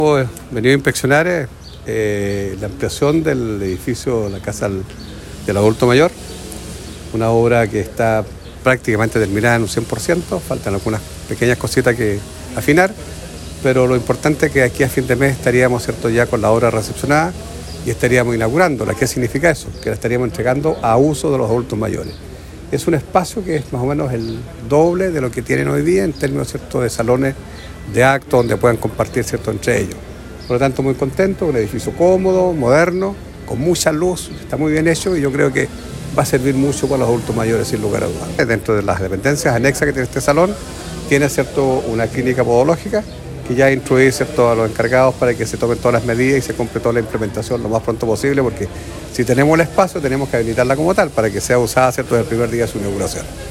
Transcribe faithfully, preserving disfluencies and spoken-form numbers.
Hemos venido a inspeccionar eh, la ampliación del edificio de la Casa del, del Adulto Mayor, una obra que está prácticamente terminada en un cien por ciento, faltan algunas pequeñas cositas que afinar, pero lo importante es que aquí a fin de mes estaríamos, ¿cierto?, ya con la obra recepcionada y estaríamos inaugurándola. ¿Qué significa eso? Que la estaríamos entregando a uso de los adultos mayores. Es un espacio que es más o menos el doble de lo que tienen hoy día en términos, ¿cierto?, de salones de actos donde puedan compartir, ¿cierto?, entre ellos. Por lo tanto, muy contento, un edificio cómodo, moderno, con mucha luz, está muy bien hecho y yo creo que va a servir mucho para los adultos mayores, sin lugar a dudas. Dentro de las dependencias anexas que tiene este salón, tiene, ¿cierto?, una clínica podológica que ya instruir, ¿cierto?, a los encargados para que se tomen todas las medidas y se complete toda la implementación lo más pronto posible, porque si tenemos el espacio tenemos que habilitarla como tal para que sea usada, ¿cierto?, desde el primer día de su inauguración.